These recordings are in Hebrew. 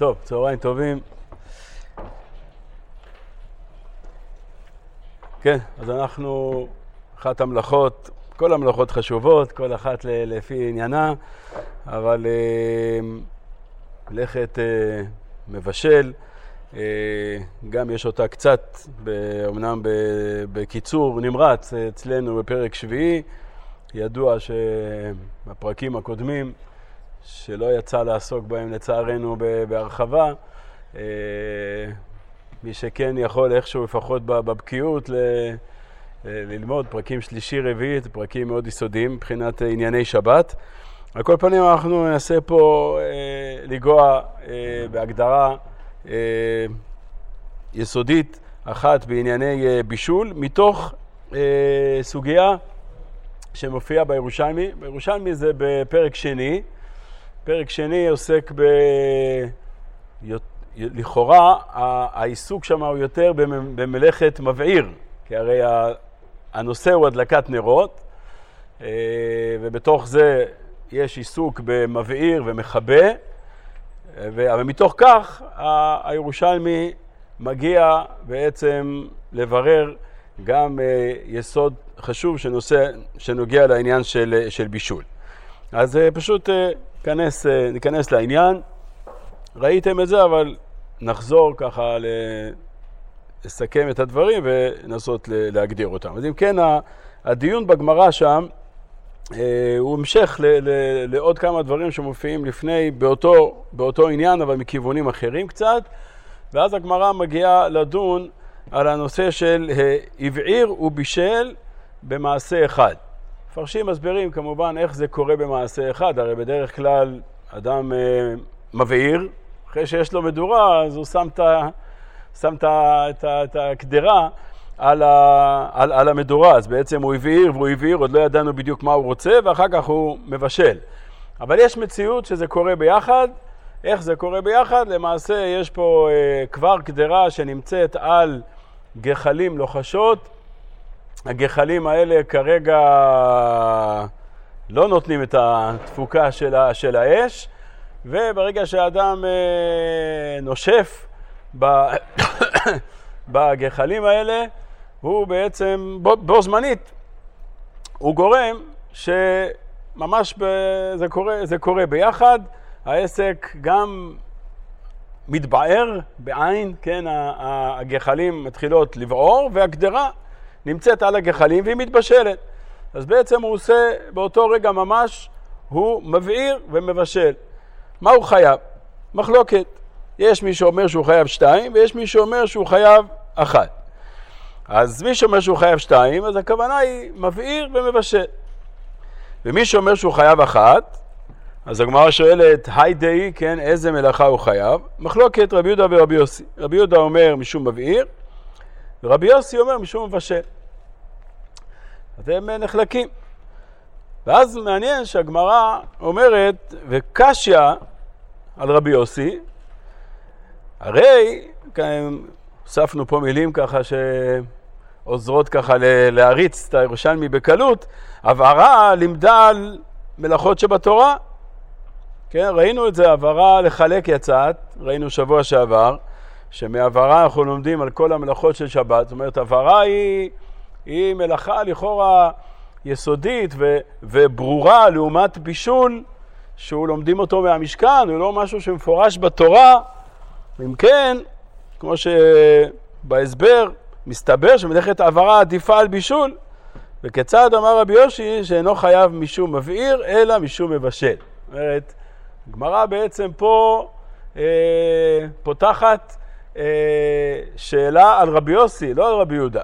טוב, צהריים טובים. כן, אז אנחנו, אחת המלאכות, כל המלאכות חשובות, כל אחת לפי עניינה, אבל מלאכת מבשל, גם יש אותה קצת, אמנם בקיצור נמרץ אצלנו בפרק שביעי. ידוע שבפרקים הקודמים, שלא יצא לעסוק בהם לצערנו בהרחבה, מי שכן יכול איכשהו לפחות בבקיאות ללמוד פרקים שלישי רביעי, פרקים מאוד יסודיים מבחינת ענייני שבת. על כל פנים אנחנו ננסה פה לגוע בהגדרה יסודית אחת בענייני בישול, מתוך סוגיה שמופיע בירושלמי. בירושלמי זה בפרק שני. פרק שני עוסק לכאורה העיסוק שם הוא יותר במלאכת מבעיר, כי הרי הנושא הוא הדלקת נרות, ובתוך זה יש עיסוק במבעיר ומחבא, אבל מתוך כך הירושלמי מגיע בעצם לברר גם יסוד חשוב שנוגע לעניין של בישול. אז פשוט ניכנס לעניין. ראיתם את זה, אבל נחזור ככה לסכם את הדברים ולנסות להגדיר אותם. אז אם כן, הדיון בגמרא שם הוא המשך לעוד כמה דברים שמופיעים לפני באותו עניין, אבל מכיוונים אחרים קצת. ואז הגמרא מגיעה לדון על הנושא של הבעיר ובישל במעשה אחד. מפרשים מסבירים כמובן איך זה קורה במעשה אחד. הרי בדרך כלל אדם מבעיר, אחרי שיש לו מדורה, אז הוא שם את הקדרה על המדורה. אז בעצם הוא הבעיר, עוד לא ידענו בדיוק מה הוא רוצה, ואחר כך הוא מבשל. אבל יש מציאות שזה קורה ביחד. איך זה קורה ביחד? למעשה יש פה כבר קדרה שנמצאת על גחלים לוחשות. הגחלים האלה כרגע לא נותנים את התפוקה של האש, וברגע שהאדם נושף בגחלים האלה, הוא בעצם בו זמנית, הוא גורם שממש זה קורה ביחד. העסק גם מתבער בעין, כן, הגחלים מתחילות לבעור, והקדרה נמצאת על הגחלים והיא מתבשלת. אז בעצם הוא עושה באותו רגע ממש, הוא מבעיר ומבשל. מה הוא חייב? מחלוקת. יש מי שאומר שהוא חייב 2, ויש מי שאומר שהוא חייב 1. אז מי שאומר שהוא חייב 2, אז הכוונה היא מבעיר ומבשל. ומי שאומר שהוא חייב 1, אז הגמרא שואלת, היי דאי, כן, איזה מלאכה הוא חייב? מחלוקת רבי יהודה ורבי יוסי. רבי יהודה אומר משום מבעיר, ורבי יוסי אומר משום מבשל. אתם נחלקים. ואז מעניין שהגמרא אומרת, וקשיא על רבי יוסי, הרי, הוספנו פה מילים ככה שעוזרות ככה להריץ את הירושלמי בקלות, הבהרה לימדה על מלאכות שבתורה. כן, ראינו את זה, הבהרה לחלק יצאת, ראינו שבוע שעבר, שמהבהרה אנחנו לומדים על כל המלאכות של שבת. זאת אומרת, הבהרה היא מלאכה לכאורה יסודית וברורה לעומת בישול, שהוא לומדים אותו מהמשכן, הוא לא משהו שמפורש בתורה. אם כן, כמו שבהסבר מסתבר שמלאכת הבהרה עדיפה על בישול, וכיצד אמר רבי יושי שאינו חייב משום מבעיר אלא משום מבשל. זאת אומרת, הגמרא בעצם פה פותחת שאלה על רבי יוסי, לא על רבי יהודה.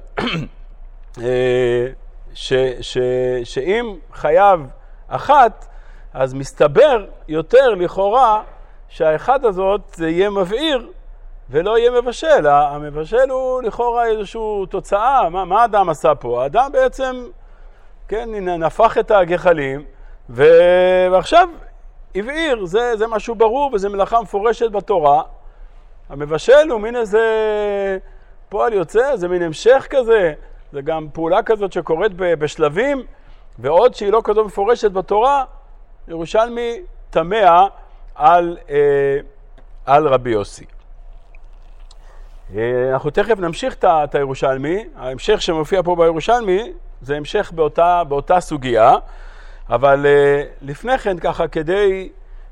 שאם חייב 1, אז מסתבר יותר לכאורה שהאחד הזאת זה יהיה מבעיר ולא יהיה מבשל. המבשל הוא לכאורה איזושהי תוצאה. מה האדם עשה פה? האדם בעצם, כן, נפח את הגחלים ועכשיו הבעיר. זה משהו ברור וזה מלאכה מפורשת בתורה. המבשל הוא מין איזה פועל יוצא, זה מין המשך כזה. זה גם פעולה כזאת שקורית בשלבים, ועוד שהיא לא כזאת מפורשת בתורה. ירושלמי תמה על רבי יוסי. אנחנו תכף נמשיך את הירושלמי, ההמשך שמופיע פה בירושלמי זה המשך באותה סוגיה, אבל לפני כן ככה כדי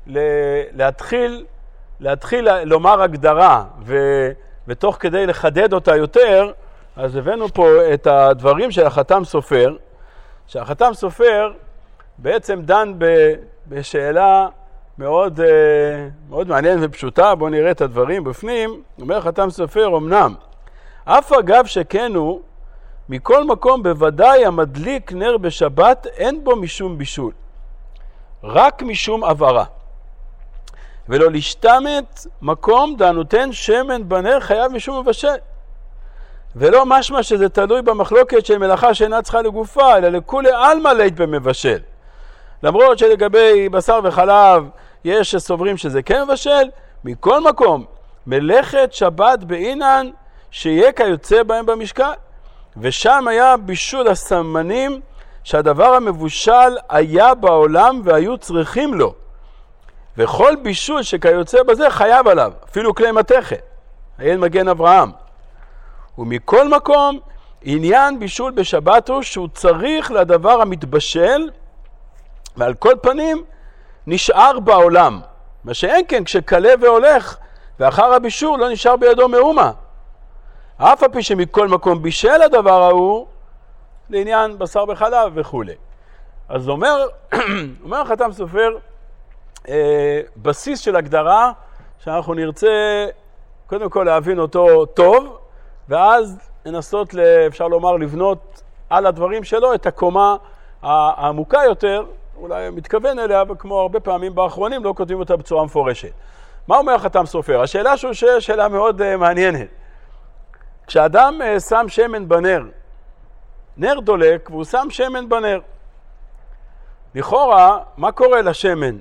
להתחיל לומר הגדרה ותוך כדי לחדד אותה יותר, אז הבאנו פה את הדברים של החתם סופר, שהחתם סופר בעצם דן בשאלה מאוד מעניינת ופשוטה. בואו נראה את הדברים בפנים. אומר חתם סופר, אמנם אף אגב שכנו מכל מקום בוודאי המדליק נר בשבת אין בו משום בישול, רק משום עברה, ולא להשתמת מקום דנותן שמן בנר חייב משום מבשל, ולא משמע שזה תלוי במחלוקת של מלאכה שאינה צריכה לגופה, אלא לכולי עלמא לית במבשל. למרות שלגבי בשר וחלב יש שסוברים שזה כן מבשל, מכל מקום מלאכת שבת בעינן שיהיה כיוצא בהם במשכן, ושם היה בישול הסמנים שהדבר המבושל היה בעולם והיו צריכים לו, וכל בישול שכיוצא בזה חייב עליו, אפילו כלי מתכת, היה מגן אברהם. ומכל מקום עניין בישול בשבת הוא שהוא צריך לדבר המתבשל, ועל כל פנים נשאר בעולם, מה שאין כן כשקלה והולך ואחר הבישול לא נשאר בידו מאומה, אף על פי שמכל מקום בישל הדבר ההוא לעניין בשר וחלב וכו'. אז אומר חתם סופר בסיס של הגדרה שאנחנו נרצה קודם כל להבין אותו טוב, ואז לנסות אפשר לומר לבנות על הדברים שלו את הקומה העמוקה יותר, אולי מתכוון אליה, וכמו הרבה פעמים באחרונים לא כותבים אותה בצורה מפורשת. מה אומר חתם סופר? השאלה שהוא שואל שאלה מאוד מעניינת. כשאדם שם שמן בנר, נר דולק והוא שם שמן בנר, לכאורה מה קורה לשמן?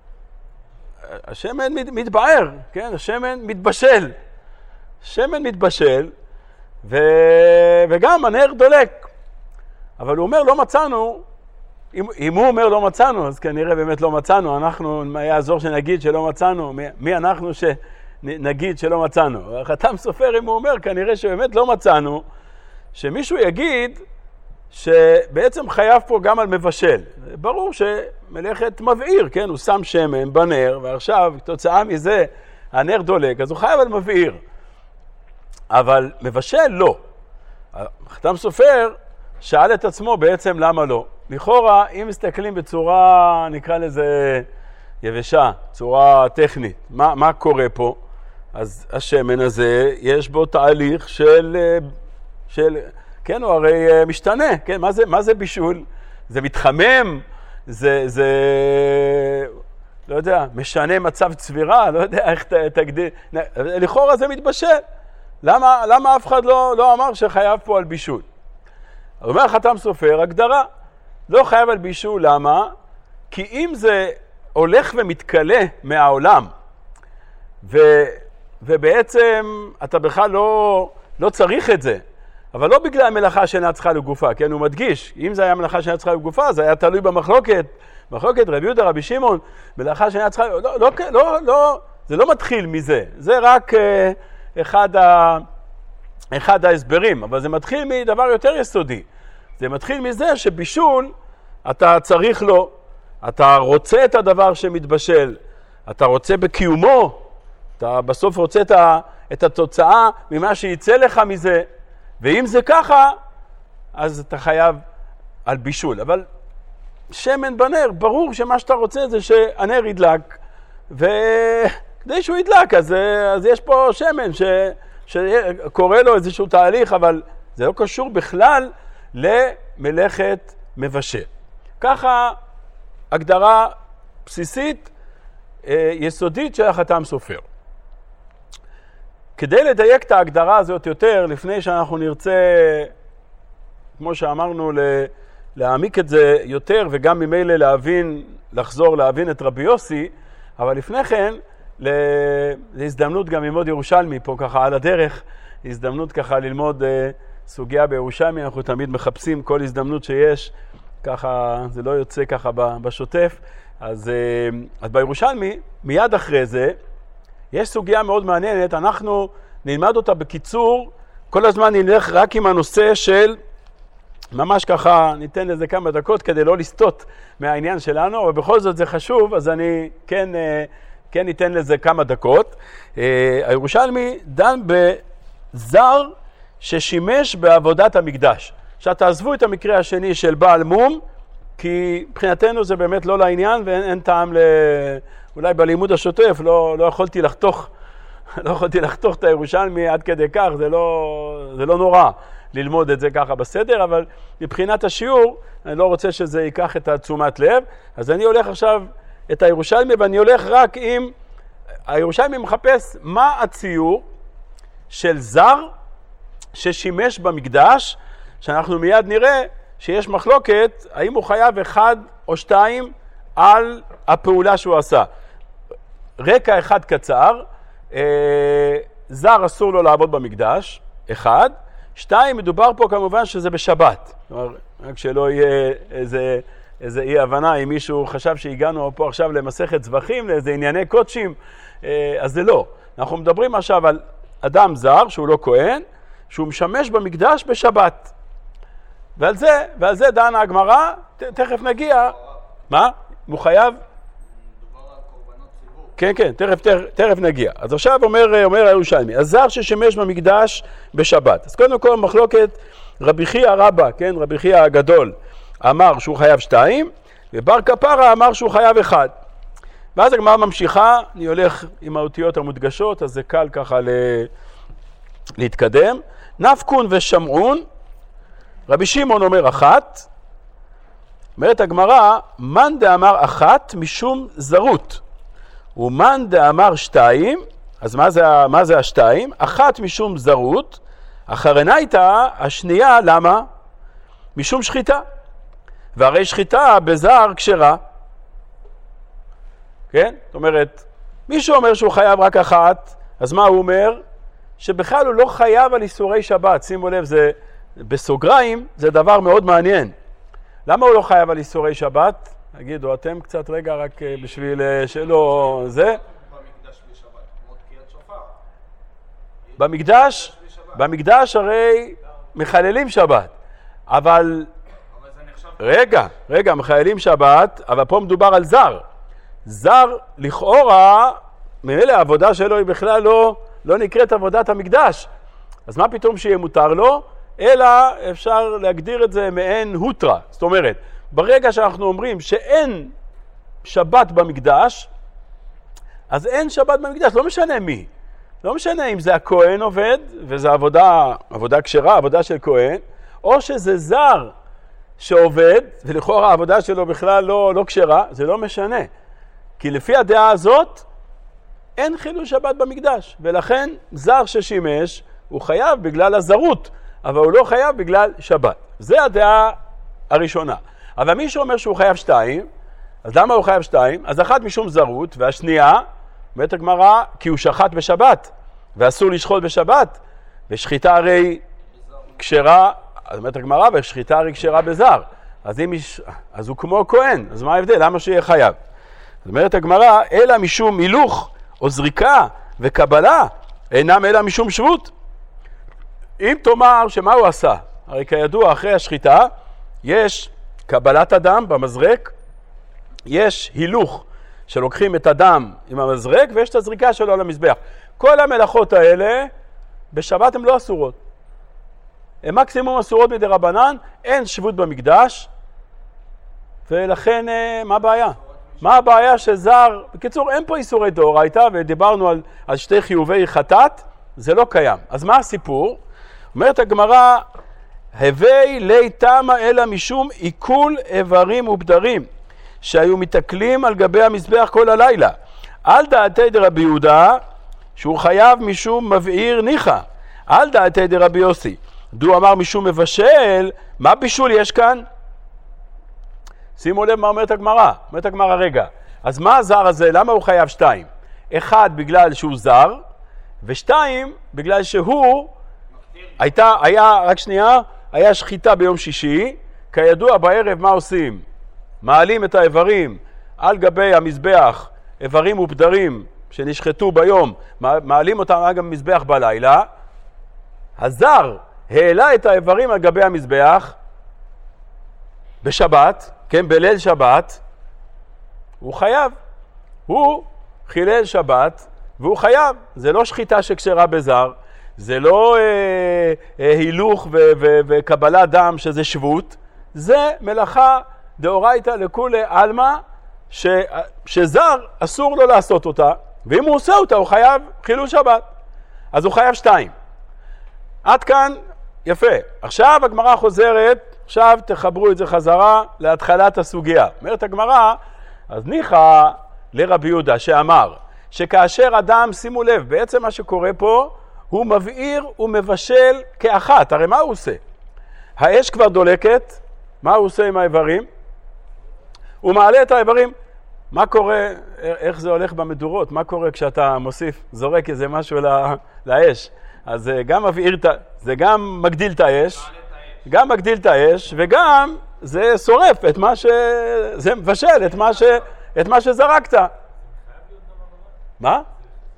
השמן מתבער, כן? השמן מתבשל. שמן מתבשל וגם הנר דולק. אבל הוא אומר לא מצאנו, אם הוא אומר לא מצאנו, אז כנראה באמת לא מצאנו. אנחנו, מה יעזור שנגיד שלא מצאנו? מי אנחנו שנגיד שלא מצאנו? חתם סופר, אם הוא אומר כנראה שבאמת לא מצאנו, שמישהו יגיד שבעצם חייב פה גם על מבשל. ברור שמלאכת מבעיר, כן? הוא שם שמן בנר, ועכשיו תוצאה מזה הנר דולק, אז הוא חייב על מבעיר. אבל מבשל לא. חתם סופר שאל את עצמו בעצם למה לא. לכאורה, אם מסתכלים בצורה, נקרא לזה יבשה, צורה טכנית, מה קורה פה? אז השמן הזה יש בו תהליך של כן, הוא הרי משתנה, כן? מה זה בישול? זה מתחמם, זה לא יודע, משנה מצב צבירה, לא יודע איך תגדיר. לכאורה זה מתבשל. למה אף אחד לא אמר שחייב פה על בישול? אומר חתם סופר, הגדרה, לא חייב על בישול, למה? כי אם זה הולך ומתקלה מהעולם, ובעצם אתה בכלל לא צריך את זה, אבל לא בגלל המלאכה שאינה צריכה לגופה, כן? הוא מדגיש, אם זה היה מלאכה שאינה צריכה לגופה, זה היה תלוי במחלוקת רבי יהודה, רבי שמעון, מלאכה שאינה צריכה, זה לא מתחיל מזה, זה רק אחד ההסברים, אבל זה מתחיל מדבר יותר יסודי. זה מתחיל מזה שבישול אתה צריך לו, אתה רוצה את הדבר שמתבשל, אתה רוצה בקיומו, אתה בסוף רוצה את התוצאה ממה שיצא לך מזה, ואם זה ככה, אז אתה חייב על בישול. אבל שמן בנר, ברור שמה שאתה רוצה זה שהנר ידלק, וכדי שהוא ידלק, אז יש פה שמן שקורא לו איזשהו תהליך, אבל זה לא קשור בכלל למלאכת מבשל. ככה הגדרה בסיסית, יסודית של החתם סופר. כדי לדייק את ההגדרה הזאת יותר, לפני שאנחנו נרצה, כמו שאמרנו, להעמיק את זה יותר, וגם ממילא לחזור להבין את רבי יוסי, אבל לפני כן, להזדמנות גם ללמוד ירושלמי פה ככה על הדרך, הזדמנות ככה ללמוד סוגיה בירושלמי, אנחנו תמיד מחפשים כל הזדמנות שיש, ככה זה לא יוצא ככה בשוטף, אז בירושלמי, מיד אחרי זה, יש סוגיה מאוד מעניינת, אנחנו נלמד אותה בקיצור, כל הזמן נלך רק עם הנושא של, ממש ככה ניתן לזה כמה דקות כדי לא לסטות מהעניין שלנו, אבל בכל זאת זה חשוב, אז אני כן ניתן לזה כמה דקות. הירושלמי דן בזר ששימש בעבודת המקדש. עכשיו תעזבו את המקרה השני של בעל מום, כי מבחינתנו זה באמת לא לעניין ואין טעם אולי בלימוד השוטף, לא יכולתי לחתוך את הירושלמי עד כדי כך, זה לא נורא ללמוד את זה ככה בסדר, אבל מבחינת השיעור אני לא רוצה שזה ייקח את תשומת לב, אז אני הולך עכשיו את הירושלמי ואני הולך רק עם, הירושלמי מחפש מה הציור של זר ששימש במקדש, שאנחנו מיד נראה שיש מחלוקת האם הוא חייב 1 או 2 על הפעולה שהוא עשה. רקע אחד קצר, זר אסור לו לעבוד במקדש, 1, 2, מדובר פה כמובן שזה בשבת. כלומר, רק שלא יהיה איזה אי הבנה, אם מישהו חשב שהגענו פה עכשיו למסכת זבחים, לאיזה ענייני קודשים, אז זה לא. אנחנו מדברים עכשיו על אדם זר, שהוא לא כהן, שהוא משמש במקדש בשבת. ועל זה דנה הגמרא, תכף נגיע. מה? הוא חייב? כן, תכף נגיע. אז עכשיו אומר הירושלמי, הזר ששימש במקדש בשבת. אז קודם כל מחלוקת רבי חייא רבא, כן, רבי חייא הגדול, אמר שהוא חייב 2, ובר כפרה אמר שהוא חייב 1. ואז הגמרא ממשיכה, אני הולך עם האותיות המודגשות, אז זה קל ככה להתקדם. נפקון ושמעון, רבי שמעון אומר 1, אומרת הגמרא, מן דאמר 1 משום זרות, ומן דאמר 2, אז מה זה 2? 1 משום זרות, אחרנייתא השנייה, למה? משום שחיטה, והרי שחיטה בזר כשרה. כן? זאת אומרת, מישהו אומר שהוא חייב רק 1, אז מה הוא אומר? שבכלל הוא לא חייב על איסורי שבת. שימו לב, זה בסוגריים, זה דבר מאוד מעניין. למה הוא לא חייב על איסורי שבת? תגידו, אתם קצת רגע רק בשביל שלא זה. במקדש בשבת, כמו תקיעת שופר. במקדש הרי מחללים שבת. אבל זה נחשב... רגע, מחללים שבת, אבל פה מדובר על זר. זר לכאורה, ממילא העבודה שלו היא בכלל לא נקראת עבודת המקדש. אז מה פתאום שיהיה מותר לו? אלא אפשר להגדיר את זה מעין הוטרה. זאת אומרת, ברגע שאנחנו אומרים שאין שבת במקדש, אז אין שבת במקדש, לא משנה מי. לא משנה אם זה הכהן עובד, וזה עבודה כשרה, עבודה של כהן, או שזה זר שעובד, ולכאורה העבודה שלו בכלל לא כשרה, זה לא משנה. כי לפי הדעה הזאת, אין חילול שבת במקדש, ולכן זר ששימש הוא חייב בגלל הזרות, אבל הוא לא חייב בגלל שבת. זה הדעה הראשונה. אבל מי שאומר שהוא חייב 2, אז למה הוא חייב 2? אז 1 משום זרות, והשנייה, אומרת הגמרא, כי הוא שחט בשבת, ואסור לשחוט בשבת, ושחיטה הרי כשרה, אז אומרת הגמרא, ושחיטה הרי כשרה בזר. אז הוא כמו כהן, אז מה ההבדל? למה שיהיה חייב? זאת אומרת הגמרא, אלא משום הילוך או זריקה וקבלה, אינם אלא משום שבות. אם תאמר שמה הוא עשה? הרי כידוע אחרי השחיטה יש קבלת הדם במזרק, יש הילוך שלוקחים את הדם עם המזרק ויש את הזריקה שלו על המזבח. כל המלאכות האלה בשבת הן לא אסורות. הן מקסימום אסורות מדי רבנן, אין שבות במקדש, ולכן מה הבעיה? מה הבעיה שזר? בקיצור, אין פה איסורי דאורייתא, ודיברנו על 2 חיובי חטאת, זה לא קיים. אז מה הסיפור? אומרת הגמרא, הווי לי תמה אלא משום עיכול איברים ובדרים, שהיו מתעכלים על גבי המזבח כל הלילה. על דעתי דרבי יהודה, שהוא חייב משום מבעיר ניחא. על דעתי דרבי יוסי, דו אמר משום מבשל, מה בישול יש כאן? שימו לב מה אומרת הגמרא. אומרת הגמרא, רגע, אז מה הזר הזה? למה הוא חייב 2? 1 בגלל שהוא זר, ו2 בגלל שהוא היה שחיטה ביום שישי, כידוע בערב מה עושים? מעלים את האיברים על גבי המזבח, איברים ובדרים שנשחטו ביום, מעלים אותם אגב מזבח בלילה, הזר העלה את האיברים על גבי המזבח בשבת, כן, בליל שבת, הוא חייב. הוא חילל שבת והוא חייב. זה לא שחיטה שקשרה בזר, זה לא הילוך וקבלת דם שזה שבות, זה מלאכה דאורייתא לכולי עלמא שזר אסור לו לעשות אותה, ואם הוא עושה אותה הוא חייב חילול שבת, אז הוא חייב 2. עד כאן יפה. עכשיו הגמרא חוזרת, עכשיו תחברו את זה חזרה להתחלת הסוגיה. אומרת הגמרא, אז ניחא לרבי יהודה שאמר שכאשר אדם, שימו לב, בעצם מה שקורה פה הוא מבעיר ומבשל כאחת. הרי מה הוא עושה? האש כבר דולקת, מה הוא עושה עם האיברים? הוא מעלה את האיברים. מה קורה, איך זה הולך במדורות? מה קורה כשאתה מוסיף, זורק איזה משהו לאש? אז זה גם מבעיר, זה גם מגדיל את האש, גם מגדיל את האש, וגם זה שורף את מה זה מבשל את מה שזרקת. מה?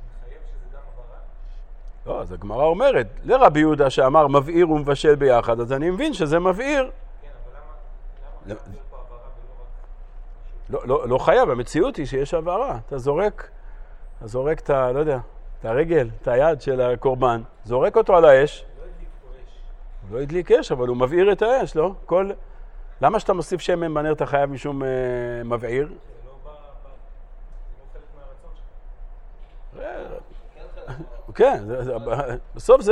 לא, אז הגמרא אומרת, לרבי יהודה שאמר מבעיר ומבשל ביחד, אז אני מבין שזה מבעיר. כן, אבל למה לא חייב, המציאות היא שיש הבערה. אתה זורק את ה, לא יודע, את הרגל, את היד של הקורבן, זורק אותו על האש. הוא לא הדליק אש, אבל הוא מבעיר את האש, לא? למה שאתה מוסיף שמן בנר אתה חייב משום מבעיר? כן, בסוף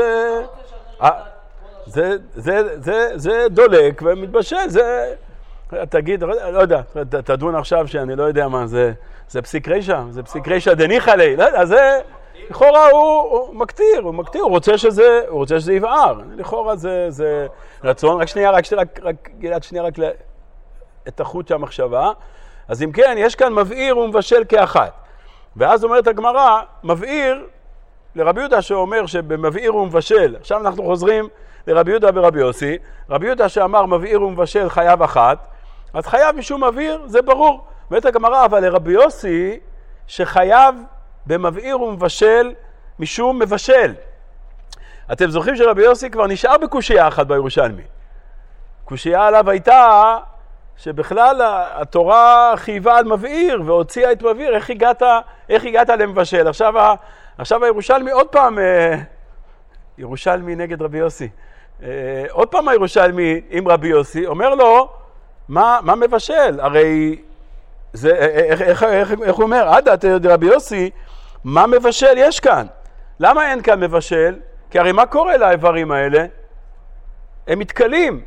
זה דולק ומתבשל, זה, תגיד, לא יודע, תדון עכשיו שאני לא יודע מה, זה פסיק רישא, זה פסיק רישא דניחא ליה, לא יודע, זה, לכאורה הוא מקטיר, הוא רוצה שזה יבער, לכאורה זה רצון, רק שנייה, רק את החוט המחשבה, אז אם כן, יש כאן מבעיר ומבשל כאחת, ואז אומרת הגמרא, מבעיר, לרבי יהודה שאומר שבמבעיר ומבשל, עכשיו אנחנו חוזרים לרבי יהודה ורבי יוסי, רבי יהודה שאמר מבעיר ומבשל חייב אחת, אז חייב משום מבעיר, זה ברור. ואת הגמרא, אבל לרבי יוסי שחייב במבעיר ומבשל משום מבשל. אתם זוכרים שרבי יוסי כבר נשאר בקושייה אחת בירושלמי. קושייה עליו הייתה שבכלל התורה חייבה על מבעיר והוציאה את מבעיר, איך הגעת למבשל? עכשיו הירושלמי עוד פעם, ירושלמי נגד רבי יוסי, עוד פעם הירושלמי עם רבי יוסי, אומר לו, מה מבשל? הרי זה, איך הוא אומר? עדה, רבי יוסי, מה מבשל יש כאן? למה אין כאן מבשל? כי הרי מה קורה לאיברים האלה? הם מתקלים.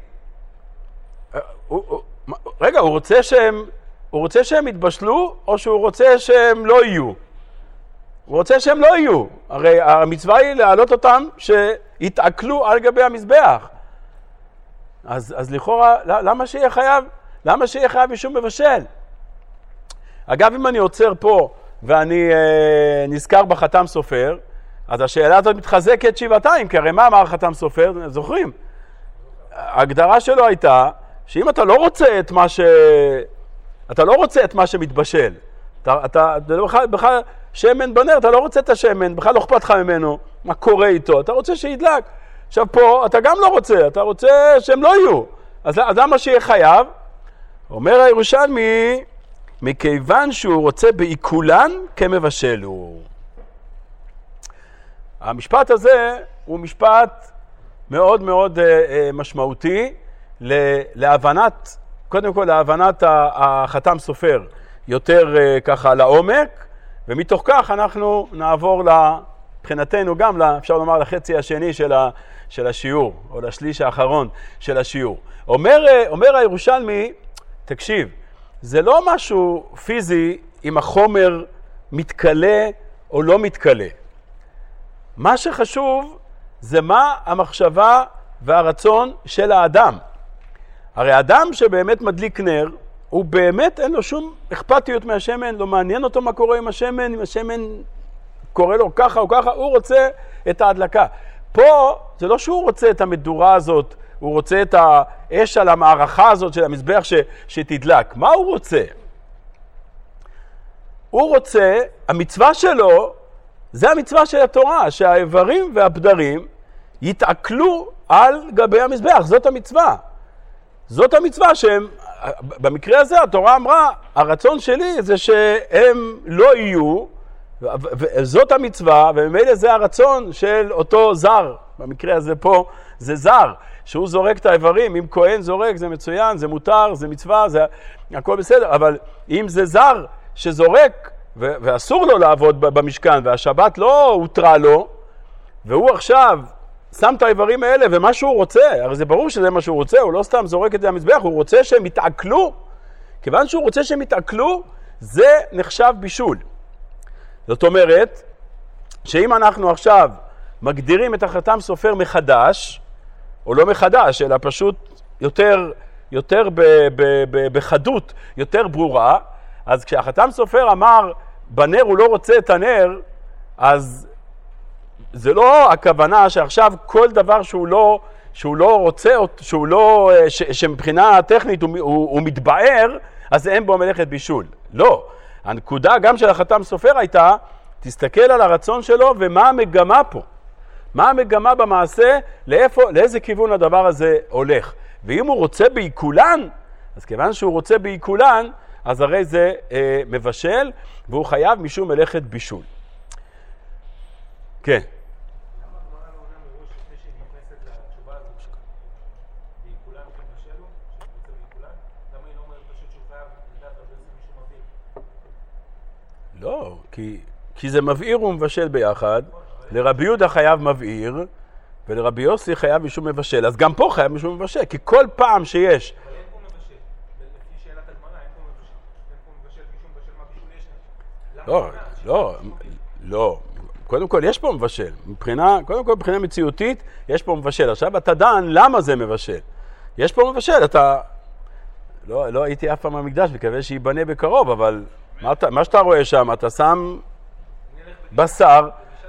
רגע, הוא רוצה שהם יתבשלו, או שהוא רוצה שהם לא יהיו? הוא רוצה שהם לא יהיו. הרי המצווה היא להעלות אותם שיתעכלו על גבי המזבח. אז לכאורה, למה שיהיה חייב? למה שיהיה חייב משום מבשל? אגב, אם אני עוצר פה ואני נזכר בחתם סופר, אז השאלה הזאת מתחזקת שבעתיים, כי הרי מה אמר חתם סופר? זוכרים? ההגדרה שלו הייתה שאם אתה לא רוצה את מה שמתבשל, אתה בכלל שמן בנר, אתה לא רוצה את השמן, בכלל לא אכפת לך ממנו, מה קורה איתו, אתה רוצה שידלק. עכשיו פה אתה גם לא רוצה, אתה רוצה שהם לא יהיו. אז למה שיהיה חייב? אומר הירושלמי, מכיוון שהוא רוצה בעיקולן כמבשל הוא. המשפט הזה הוא משפט מאוד מאוד משמעותי להבנת, קודם כל להבנת החתם סופר יותר ככה לעומק, ומתוך כך אנחנו נעבור מבחינתנו גם, אפשר לומר, לחצי השני של השיעור, או לשליש האחרון של השיעור. אומר הירושלמי, תקשיב, זה לא משהו פיזי אם החומר מתקלה או לא מתקלה. מה שחשוב זה מה המחשבה והרצון של האדם. הרי אדם שבאמת מדליק נר, הוא באמת אין לו שום אכפתיות מהשמן, לא מעניין אותו מה קורה עם השמן, אם השמן קורה לו ככה או ככה, הוא רוצה את ההדלקה. פה זה לא שהוא רוצה את המדורה הזאת, הוא רוצה את האש על המערכה הזאת של המזבח שתדלק. מה הוא רוצה? הוא רוצה, המצווה שלו, זה המצווה של התורה, שהאיברים והבדרים יתעכלו על גבי המזבח, זאת המצווה. זאת המצווה שהם, במקרה הזה התורה אמרה, הרצון שלי זה שהם לא יהיו, וזאת המצווה, וממילא זה הרצון של אותו זר. במקרה הזה פה זה זר, שהוא זורק את האיברים. אם כהן זורק זה מצוין, זה מותר, זה מצווה, זה הכל בסדר. אבל אם זה זר שזורק, ואסור לו לעבוד במשכן, והשבת לא הותרה לו, והוא עכשיו שם את האיברים האלה, ומה שהוא רוצה, הרי זה ברור שזה מה שהוא רוצה, הוא לא סתם זורק את זה למזבח, הוא רוצה שהם יתעכלו. כיוון שהוא רוצה שהם יתעכלו, זה נחשב בישול. זאת אומרת, שאם אנחנו עכשיו מגדירים את החתם סופר מחדש, או לא מחדש, אלא פשוט יותר בחדות, יותר ברורה, אז כשהחתם סופר אמר, בנר הוא לא רוצה את הנר, אז זה לא הכוונה שעכשיו כל דבר שהוא לא רוצה, שמבחינה טכנית הוא מתבאר, אז אין בו מלאכת בישול. לא. הנקודה גם של החתם סופר הייתה, תסתכל על הרצון שלו ומה המגמה פה. מה המגמה במעשה, לאיזה כיוון הדבר הזה הולך. ואם הוא רוצה בעיקולן, אז כיוון שהוא רוצה בעיקולן, אז הרי זה מבשל, והוא חייב משום מלאכת בישול. כן. למה הגמרא לא עונה מראש לפני שהיא נכנסת לתשובה הזאת? בעיקולן כבשלו? שהוא רוצה בעיקולן? למה היא לא אומרת פשוט שהוא חייב לדעת על זה מישהו מבהיר? לא, כי זה מבעיר ומבשל ביחד. לרבי יהודה חייב מבעיר, ולרבי יוסי חייב משום מבשל. אז גם פה חייב משום מבשל, כי כל פעם שיש... אבל אין פה מבשל. לפי שאלת הגמרא, אין פה מבשל. אין פה מבשל משום מבשל מה בישול יש לה. לא. קודם כל יש פה מבשל. מבחינה מציאותית יש פה מבשל. עכשיו אתה דן למה זה מבשל. יש פה מבשל. אתה... לא הייתי אף פעם במקדש, מקווה שיבנה בקרוב, אבל מה שאתה רואה שם, אתה שם בשר...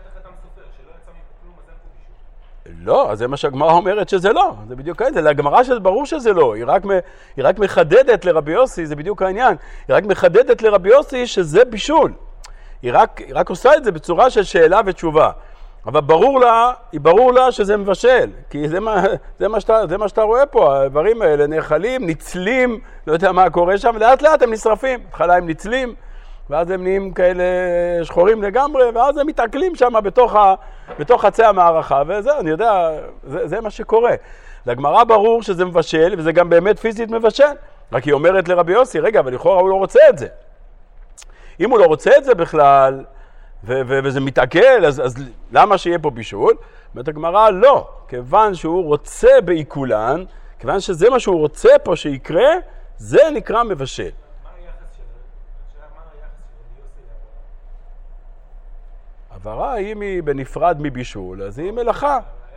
לא, אז זה מה שהגמרא אומרת שזה לא, זה בדיוק העניין, לגמרא ברור שזה לא, היא רק מחדדת לרבי יוסי, זה בדיוק העניין, היא רק מחדדת לרבי יוסי שזה בישול, היא רק עושה את זה בצורה של שאלה ותשובה, אבל ברור לה שזה מבשל, כי זה מה שאתה רואה פה, הדברים האלה נאכלים, ניצלים, לא יודע מה קורה שם, לאט לאט הם נשרפים, התחלה הם ניצלים, ואז הם נהיים כאלה שחורים לגמרי, ואז הם מתעכלים שם בתוך חצי המערכה, וזה, אני יודע, זה מה שקורה. לגמרא ברור שזה מבשל, וזה גם באמת פיזית מבשל. רק היא אומרת לרבי יוסי, רגע, אבל לכאורה הוא לא רוצה את זה. אם הוא לא רוצה את זה בכלל, וזה מתעכל, אז למה שיהיה פה בישול? אומרת הגמרא, לא. כיוון שהוא רוצה בעיקולן, כיוון שזה מה שהוא רוצה פה שיקרה, זה נקרא מבשל. עברה היא בנפרד מבישול, אז היא מלאכה.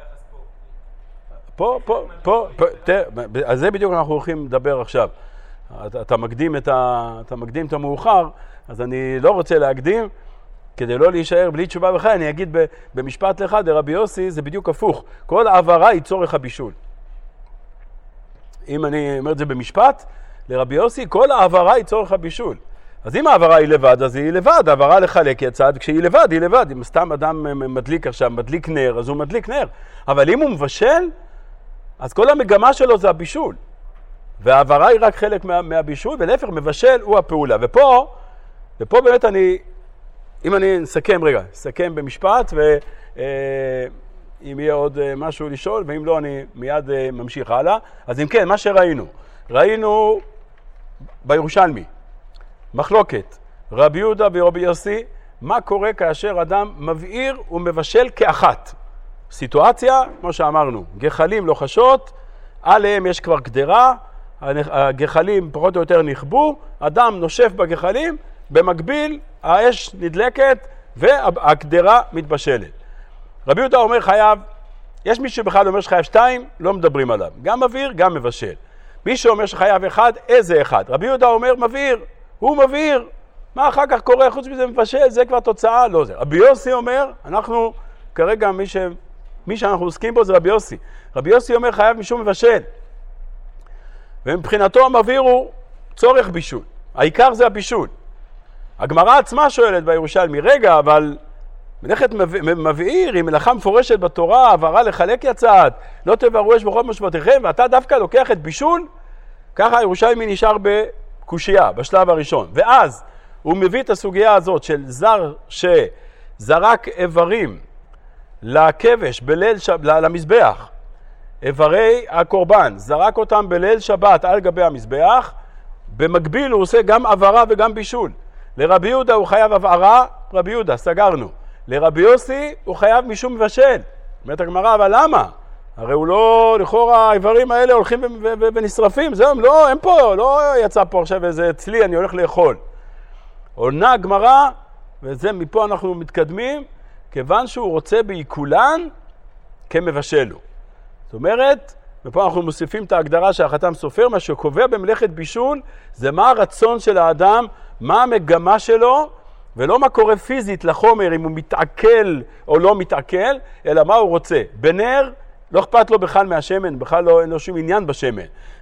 פה, על זה בדיוק אנחנו הולכים לדבר עכשיו. אתה מקדים את המאוחר, אז אני לא רוצה להקדים, כדי לא להישאר בלי תשובה בכלל, אני אגיד במשפט אחד, לרבי יוסי זה בדיוק הפוך. כל העברה היא צורך הבישול. אם אני אומר את זה במשפט, לרבי יוסי, כל העברה היא צורך הבישול. אז אם העברה היא לבד, אז היא לבד, העברה לחלק יצד, כשהיא לבד, היא לבד. אם סתם אדם מדליק עכשיו, מדליק נר, אז הוא מדליק נר. אבל אם הוא מבשל, אז כל המגמה שלו זה הבישול. והעברה היא רק חלק מהבישול, ולהפך, מבשל הוא הפעולה. ופה באמת אם אני אסכם במשפט, ואם יהיה עוד משהו לשאול, ואם לא, אני מיד ממשיך הלאה. אז אם כן, מה ראינו בירושלמי, מחלוקת, רבי יהודה ורבי יוסי, מה קורה כאשר אדם מבעיר ומבשל כאחת? סיטואציה, כמו שאמרנו, גחלים לוחשות, עליהם יש כבר גדרה, הגחלים פחות או יותר נכבו, אדם נושף בגחלים, במקביל האש נדלקת והגדרה מתבשלת. רבי יהודה אומר חייב, יש מי שבכלל אומר שחייב 2, לא מדברים עליו, גם מבעיר, גם מבשל. מי שאומר שחייב 1, איזה 1? רבי יהודה אומר מבעיר, הוא מבעיר, מה אחר כך קורה חוץ מזה מבשל, זה כבר תוצאה, לא זה. רבי יוסי אומר, אנחנו כרגע מי שאנחנו עוסקים בו זה רבי יוסי. רבי יוסי אומר חייב משום מבשל. ומבחינתו המבעיר הוא צורך בישול. העיקר זה הבישול. הגמרא עצמה שואלת בירושלמי, רגע, אבל מלאכת מבעיר היא מלאכה מפורשת בתורה, עברה לחלק יצאת, לא תבערו אש בכל מושבותיכם, ואתה דווקא לוקח את בישול? ככה הירושלמי נשאר בקושייה, בשלב הראשון. ואז הוא מביא את הסוגיה הזאת של זר שזרק איברים לכבש למזבח, איברי הקורבן, זרק אותם בליל שבת על גבי המזבח, במקביל הוא עושה גם עברה וגם בישול. לרבי יהודה הוא חייב עברה, רבי יהודה, סגרנו. לרבי יוסי הוא חייב משום מבשל. אומרת הגמרא, אבל למה? הרי הוא לא, לכאורה האיברים האלה הולכים ונשרפים, זהו, לא, הם פה, לא יצא פה עכשיו איזה צלי, אני הולך לאכול. עונה הגמרא, וזה מפה אנחנו מתקדמים, כיוון שהוא רוצה בעיקולן כמבשלו. זאת אומרת, ופה אנחנו מוסיפים את ההגדרה של החתם סופר, מה שקובע במלאכת בישול, זה מה הרצון של האדם, מה המגמה שלו, ולא מה קורה פיזית לחומר, אם הוא מתעכל או לא מתעכל, אלא מה הוא רוצה. בנר, לא אכפת לו בכלל מהשמן, בכלל לא, אין לו שום עניין בשמן.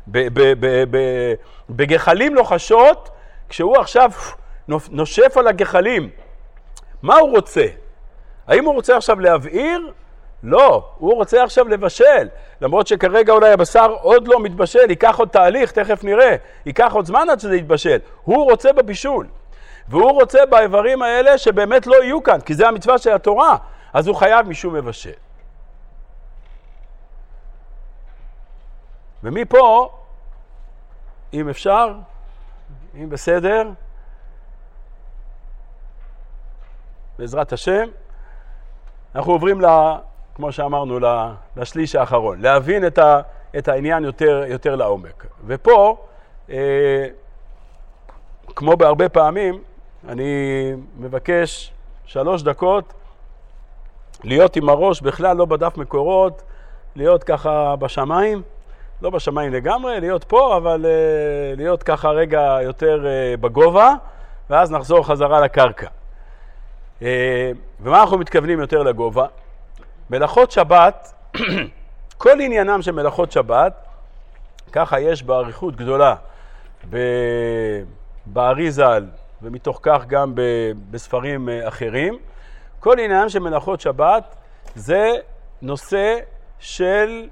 בגחלים לוחשות, כשהוא עכשיו נושף על הגחלים, מה הוא רוצה? האם הוא רוצה עכשיו להבעיר? לא, הוא רוצה עכשיו לבשל, למרות שכרגע אולי הבשר עוד לא מתבשל, ייקח עוד תהליך, תכף נראה, ייקח עוד זמן עד שזה יתבשל. הוא רוצה בבישול, והוא רוצה באיברים האלה שבאמת לא יהיו כאן, כי זה המצווה של התורה, אז הוא חייב משום מבשל. ומפה, אם אפשר, אם בסדר, בעזרת השם, אנחנו עוברים כמו שאמרנו, לשליש האחרון, להבין את העניין יותר לעומק. ופה, כמו בהרבה פעמים, אני מבקש 3 דקות להיות עם הראש, בכלל לא בדף מקורות, להיות ככה בשמיים, לא בשמיים לגמרי, להיות פה, אבל להיות ככה רגע יותר בגובה, ואז נחזור חזרה לקרקע. ומה אנחנו מתכוונים יותר לגובה? מלאכות שבת, כל עניינם של מלאכות שבת, ככה יש באריכות גדולה באריזל, ומתוך כך גם בספרים אחרים. כל עניינם של מלאכות שבת זה נושא של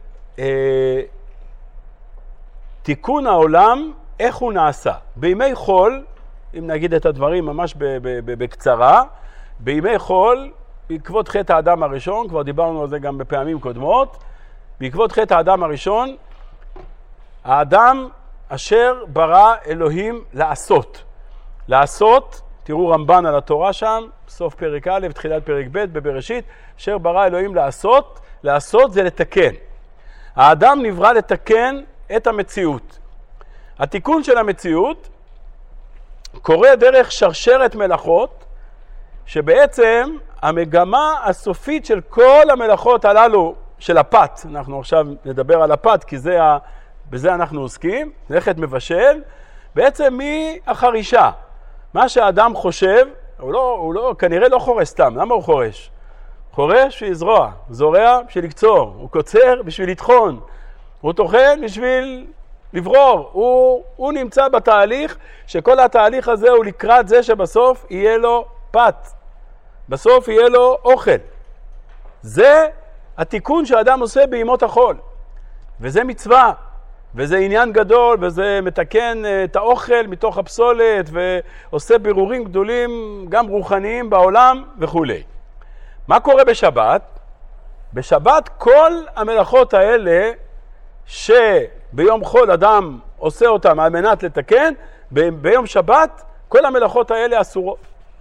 תיקון העולם, איך הוא נעשה. בימי חול, אם נגיד את הדברים ממש בקצרה, בימי חול, בעקבות חטא האדם הראשון, כבר דיברנו על זה גם בפעמים קודמות, בעקבות חטא האדם הראשון, האדם אשר ברא אלוהים לעשות. לעשות, תראו רמב"ן על התורה שם, סוף פרק א', תחילת פרק ב' בבראשית, אשר ברא אלוהים לעשות, לעשות זה לתקן. האדם נברא לתקן את המציאות. התיקון של המציאות קורה דרך שרשרת מלאכות, שבעצם המגמה הסופית של כל המלאכות הללו של הפת, אנחנו עכשיו נדבר על הפת כי בזה אנחנו עוסקים, מלאכת מבשל, בעצם מהחרישה. מה שהאדם חושב, הוא כנראה לא חורש סתם. למה הוא חורש? חורש בשביל לזרוע, זורע בשביל לקצור, הוא קוצר בשביל לטחון, הוא טוחן בשביל לברור. הוא נמצא בתהליך שכל התהליך הזה הוא לקראת זה שבסוף יהיה לו פת. בסוף יהיה לו אוכל. זה התיקון שהאדם עושה בימות החול. וזה מצווה, וזה עניין גדול, וזה מתקן את האוכל מתוך הפסולת, ועושה בירורים גדולים גם רוחניים בעולם וכו'. מה קורה בשבת? בשבת כל המלאכות האלה שביום חול אדם עושה אותם על מנת לתקן, ביום שבת כל המלאכות האלה אסורות.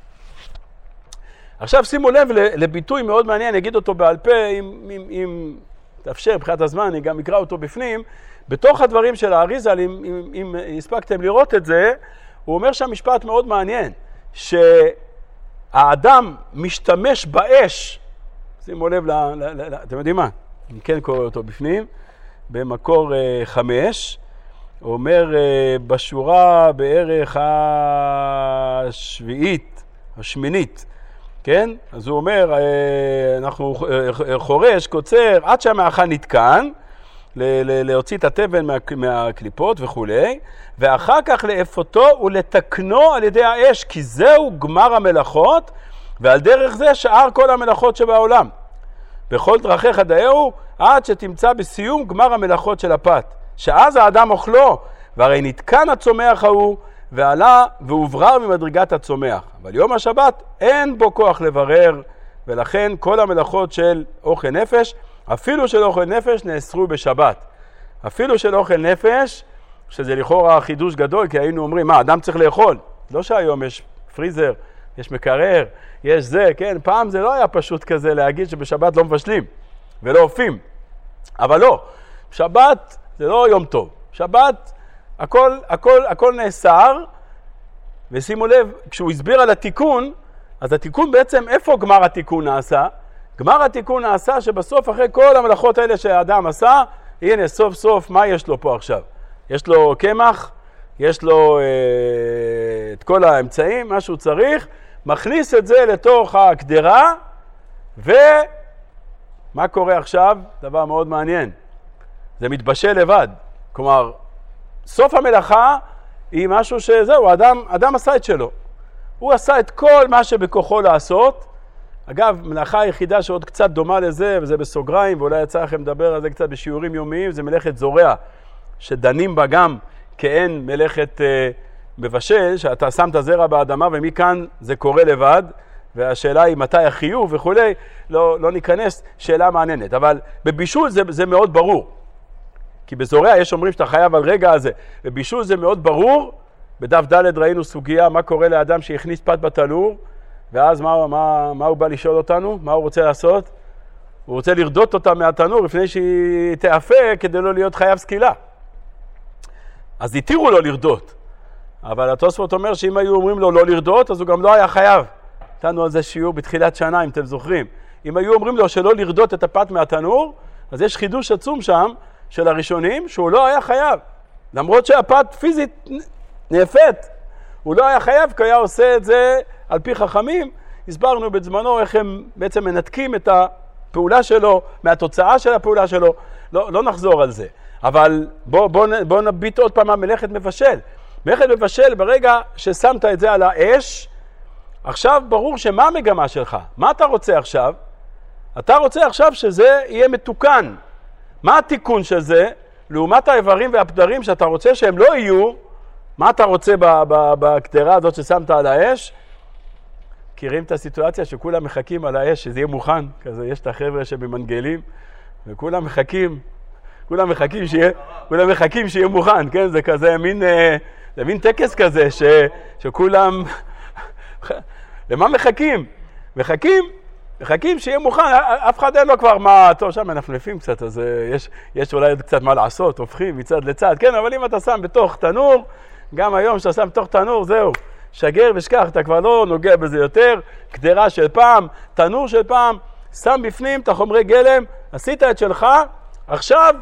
עכשיו שימו לב לביטוי מאוד מעניין, אני אגיד אותו בעל פה, אם תאפשר מבחינת הזמן, אני גם אקרא אותו בפנים. בתוך הדברים של האריזל, אם הספקתם לראות את זה, הוא אומר שהמשפט מאוד מעניין, שהאדם משתמש באש, שימו לב, אתם יודעים מה? אני כן קורא אותו בפנים, במקור 5, הוא אומר בשורה בערך השמינית, כן? אז הוא אומר, אנחנו חורש, קוצר, עד שהמאכל נתקן, להוציא את התבן מהקליפות וכולי, ואחר כך לאפותו ולתקנו על ידי האש, כי זהו גמר המלאכות, ועל דרך זה שאר כל המלאכות שבעולם. בכל דרכיך דאהו, עד שתמצא בסיום גמר המלאכות של הפת, שאז האדם אוכלו, והרי נתקן הצומח ההוא, ועלה והוברר ממדרגת הצומח. אבל יום השבת אין בו כוח לברר, ולכן כל המלאכות של אוכל נפש, אפילו של אוכל נפש, נאסרו בשבת. אפילו של אוכל נפש, שזה לכאורה חידוש גדול, כי היינו אומרים, מה, אדם צריך לאכול? לא שהיום יש פריזר, יש מקרר, יש זה, כן? פעם זה לא היה פשוט כזה להגיד שבשבת לא מבשלים ולא אופים. אבל לא, שבת זה לא יום טוב. שבת, הכל נאסר, ושימו לב, כשהוא הסביר על התיקון, אז התיקון בעצם, איפה גמר התיקון נעשה? גמר התיקון נעשה שבסוף אחרי כל המלאכות האלה שהאדם עשה, הנה סוף סוף מה יש לו פה עכשיו? יש לו קמח, יש לו את כל האמצעים, מה שהוא צריך, מכניס את זה לתוך הקדרה, ומה קורה עכשיו? דבר מאוד מעניין. זה מתבשל לבד. כלומר, סוף המלאכה היא משהו שזהו, אדם עשה את שלו. הוא עשה את כל מה שבכוחו לעשות. אגב, מלאכה היחידה שעוד קצת דומה לזה, וזה בסוגריים, ואולי יצא לכם לדבר על זה קצת בשיעורים יומיים, זה מלאכת זורע, שדנים בה גם כאין מלאכת מבשל, שאתה שם את הזרע באדמה, ומכאן זה קורה לבד, והשאלה היא מתי החיוב וכו', לא ניכנס, שאלה מעניינת. אבל בבישול זה מאוד ברור. כי בזורע יש אומרים שאתה חייב על רגע הזה. בבישול זה מאוד ברור. בדף ד' ראינו סוגיה, מה קורה לאדם שהכניס פת בתנור, ואז מה הוא בא לשאול אותנו? מה הוא רוצה לעשות? הוא רוצה לרדות אותה מהתנור לפני שהיא תאפה כדי לא להיות חייב סקילה. אז התירו לו לרדות. אבל התוספות אומר שאם היו אומרים לו לא לרדות, אז הוא גם לא היה חייב. נתנו על זה שיעור בתחילת שנה, אם אתם זוכרים. אם היו אומרים לו שלא לרדות את הפת מהתנור, אז יש חידוש עצום שם של הראשונים שהוא לא היה חייב. למרות שהפת פיזית נאפת. הוא לא היה חייב, כי היה עושה את זה על פי חכמים. הסברנו בזמנו איך הם בעצם מנתקים את הפעולה שלו, מהתוצאה של הפעולה שלו. לא נחזור על זה. אבל בוא נביט עוד פעם מלאכת מבשל. מלאכת מבשל, ברגע ששמת את זה על האש, עכשיו ברור שמה המגמה שלך? מה אתה רוצה עכשיו? אתה רוצה עכשיו שזה יהיה מתוקן. מה התיקון של זה? לעומת האיברים והפדרים שאתה רוצה שהם לא יהיו, מה אתה רוצה בקדרה הזאת ששמת על האש? מכירים את הסיטואציה שכולם מחכים על האש, שזה יהיה מוכן, כזה יש את החבר'ה שבמנגלים, וכולם מחכים שיהיה מוכן, כן? זה כזה מין טקס כזה שכולם, למה מחכים? מחכים שיהיה מוכן, אף אחד אין לו כבר מה, טוב, שם מנפנפים קצת, אז יש אולי קצת מה לעשות, הופכים מצד לצד, כן, אבל אם אתה שם בתוך תנור, גם היום שאתה שם בתוך תנור, זהו, שגר ושכח, אתה כבר לא נוגע בזה יותר, קדרה של פעם, תנור של פעם, שם בפנים את החומרי גלם, עשית את שלך, עכשיו,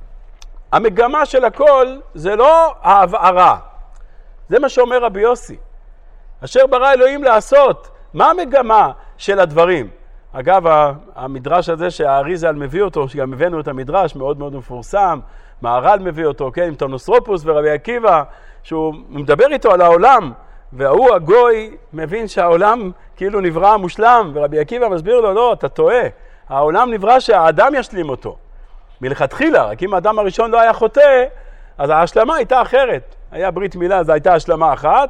המגמה של הכל זה לא ההבערה, זה מה שאומר רבי יוסי, אשר ברא אלוהים לעשות, מה המגמה של הדברים? אגב, המדרש הזה שהאריזל מביא אותו, שגם הבאנו את המדרש, מאוד מאוד מפורסם, מהר"ל מביא אותו, כן, עם תנוסרופוס ורבי עקיבא, שהוא מדבר איתו על העולם, והוא הגוי מבין שהעולם כאילו נברא מושלם, ורבי עקיבא מסביר לו, לא, אתה טועה, העולם נברא שהאדם ישלים אותו. מלכתחילה, רק אם האדם הראשון לא היה חוטא, אז ההשלמה הייתה אחרת. היה ברית מילה, זו הייתה השלמה אחת,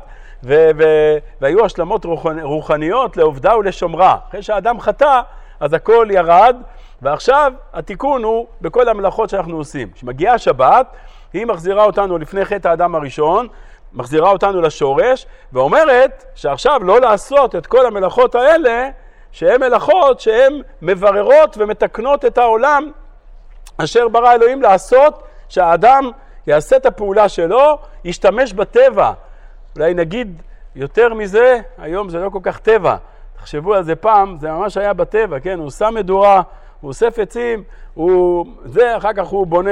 והיו השלמות רוחניות לעובדה ולשומרה. אחרי שהאדם חטא, אז הכל ירד, ועכשיו התיקון הוא בכל המלאכות שאנחנו עושים. כשמגיעה השבת, היא מחזירה אותנו לפני חטא האדם הראשון, מחזירה אותנו לשורש, ואומרת שעכשיו לא לעשות את כל המלאכות האלה, שהן מלאכות שהן מבררות ומתקנות את העולם, אשר ברא אלוהים לעשות, שהאדם יעשה את הפעולה שלו, ישתמש בטבע. אולי נגיד יותר מזה, היום זה לא כל כך טבע. תחשבו על זה פעם, זה ממש היה בטבע, כן? הוא שם מדורה, הוא אוסף עצים, אחר כך הוא בונה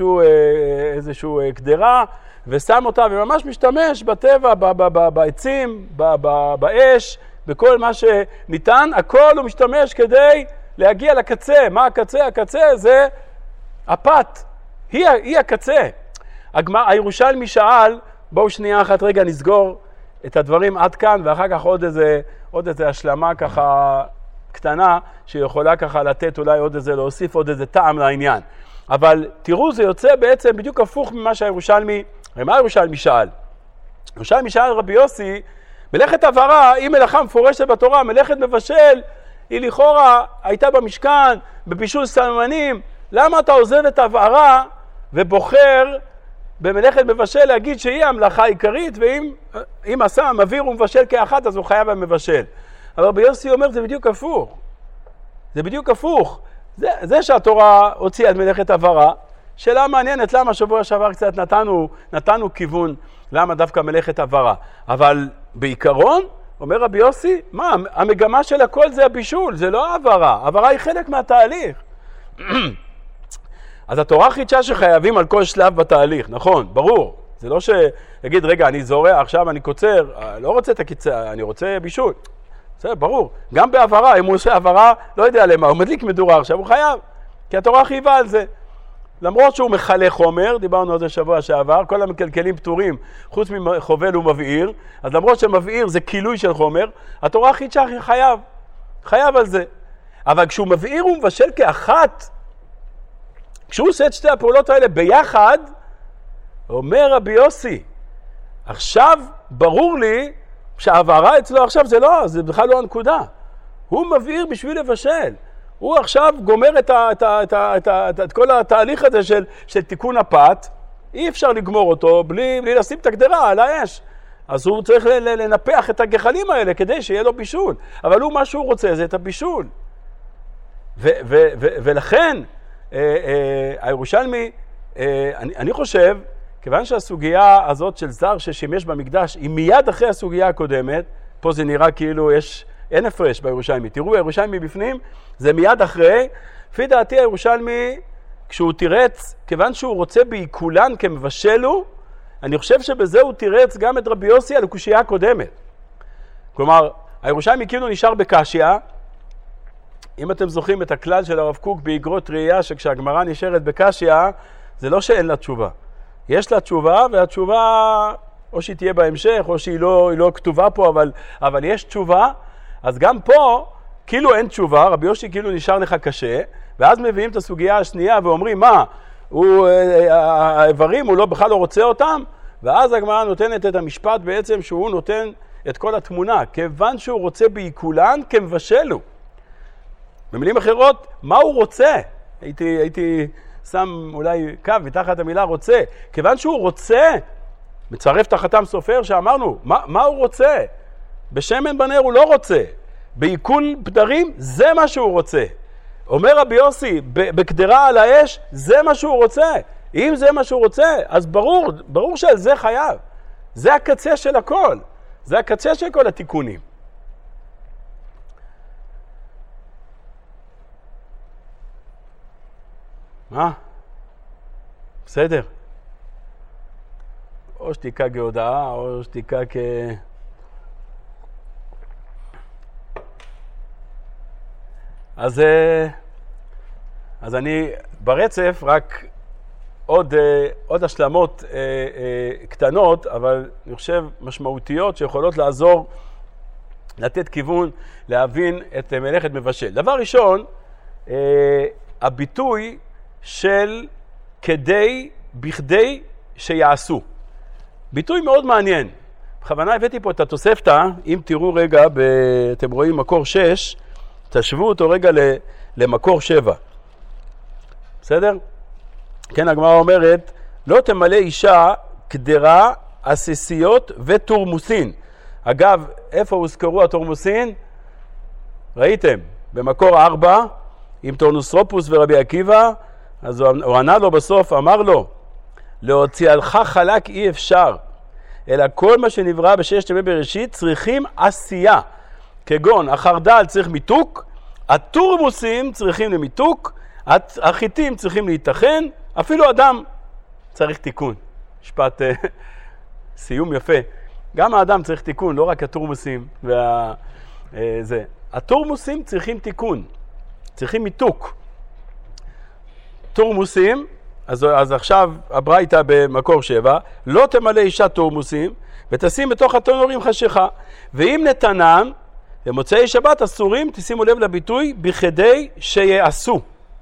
איזשהו קדרה, ושם אותה, וממש משתמש בטבע, בעצים, באש, בכל מה שניתן, הכל הוא משתמש כדי להגיע לקצה. מה הקצה? הקצה זה הפת. היא הקצה. הירושלמי שאל, בואו שנייה אחת רגע נסגור את הדברים עד כאן, ואחר כך עוד איזה השלמה ככה קטנה, שיכולה ככה לתת אולי להוסיף עוד איזה טעם לעניין. אבל תראו, זה יוצא בעצם בדיוק הפוך ממה שהירושלמי, מה הירושלמי שאל? הירושלמי שאל רבי יוסי, מלאכת עברה היא מלאכה מפורשת בתורה, מלאכת מבשל היא לכאורה הייתה במשכן, בבישול סממנים, למה אתה עוזב את עברה ובוחר במלאכת מבשל להגיד שהיא המלאכה העיקרית, ואם עשה מביר ומבשל כאחת אז הוא חייב המבשל. אבל רבי יוסי אומר זה בדיוק הפוך. זה בדיוק הפוך. זה שהתורה הוציאה את מלאכת עברה, שאלה מעניינת למה שבוע שעבר קצת נתנו כיוון למה דווקא מלאכת עברה. אבל בעיקרון, אומר רבי יוסי, מה, המגמה של הכל זה הבישול, זה לא העברה. העברה היא חלק מהתהליך. אז התורה חידשה שחייבים על כל שלב בתהליך, נכון, ברור. זה לא שיגיד, רגע, אני זורע, עכשיו אני קוצר, לא רוצה את הקיצר, אני רוצה בישול. זה ברור. גם בעברה, אם הוא עושה עברה, לא יודע למה, הוא מדליק מדורה עכשיו, הוא חייב. כי התורה חייבה על זה. למרות שהוא מחלה חומר, דיברנו על זה שבוע שעבר, כל המקלקלים פטורים, חוץ מחובל ומבעיר, אז למרות שמבעיר זה כילוי של חומר, התורה חידשה חייב על זה. אבל כשהוא מבעיר ומבשל כאחת, כשהוא עושה את שתי הפעולות האלה ביחד, אומר רבי יוסי, עכשיו ברור לי שהעברה אצלו עכשיו זה בכלל לא הנקודה. הוא מבעיר בשביל לבשל. הוא עכשיו גומר את כל התהליך הזה של תיקון הפת, אי אפשר לגמור אותו בלי לשים את הגדרה על האש. אז הוא צריך לנפח את הגחלים האלה כדי שיהיה לו בישול. אבל הוא מה שהוא רוצה זה את הבישול. ולכן הירושלמי, אני חושב, כיוון שהסוגיה הזאת של זר ששימש במקדש היא מיד אחרי הסוגיה הקודמת, פה זה נראה כאילו אין הפרש בירושלמי. תראו, הירושלמי בפנים זה מיד אחרי. לפי דעתי הירושלמי, כשהוא תירץ, כיוון שהוא רוצה בעיקולן כמבשלו, אני חושב שבזה הוא תירץ גם את רבי יוסי על הקושייה הקודמת. כלומר, הירושלמי כאילו נשאר בקשיה. אם אתם זוכרים את הכלל של הרב קוק באגרות ראייה, שכשהגמרא נשארת בקשיה, זה לא שאין לה תשובה. יש לה תשובה, והתשובה או שהיא תהיה בהמשך, או שהיא לא כתובה פה, אבל יש תשובה. אז גם פה, כאילו אין תשובה, רבי יוסי כאילו נשאר לך קשה, ואז מביאים את הסוגיה השנייה ואומרים, מה, האיברים, הוא בכלל לא רוצה אותם? ואז הגמרא נותנת את המשפט בעצם שהוא נותן את כל התמונה, כיוון שהוא רוצה בעיקולן כמבשלו. במילים אחרות, מה הוא רוצה? הייתי שם אולי קו מתחת המילה רוצה. כיוון שהוא רוצה, מצרף תחתם סופר שאמרנו, מה הוא רוצה? בשמן בנר הוא לא רוצה. בעיכול פדרים זה מה שהוא רוצה. אומר רבי יוסי, בקדרה על האש זה מה שהוא רוצה. אם זה מה שהוא רוצה, אז ברור שעל זה חייב. זה הקצה של הכל. זה הקצה של כל התיקונים. בסדר. או שתיקה כהודעה, או שתיקה אז אני ברצף רק עוד השלמות קטנות, אבל אני חושב משמעותיות שיכולות לעזור לתת כיוון להבין את מלאכת מבשל. דבר ראשון, הביטוי של בכדי שיעשו. ביטוי מאוד מעניין. בכוונה הבאתי פה את התוספתא, אם תראו רגע, אתם רואים מקור 6, תשוו אותו רגע למקור 7. בסדר? כן, הגמרא אומרת, לא תמלא אישה קדרה, עסיסיות ותורמוסין. אגב, איפה הוזכרו התורמוסין? ראיתם? במקור 4, עם טורנוסרופוס ורבי עקיבא, אז הוא ענה לו בסוף, אמר לו, להוציאלך חלק אי אפשר, אלא כל מה שנברא בששת ימי בראשית צריכים עשייה. כגון, החרדל צריך מיתוק, התורמוסים צריכים למיתוק, החיטים צריכים להתאכן, אפילו אדם צריך תיקון. משפט סיום יפה. גם האדם צריך תיקון, לא רק התורמוסים זה. התורמוסים צריכים תיקון, צריכים מיתוק. תורמוסים אז עכשיו הברייתא במקור 7, לא תמלא אישה תורמוסים, ותשים בתוך התנורים חשיכה. ואם נתנם, במוצאי שבת אסורים, תשימו לב לביטוי, בכדי שיעשו.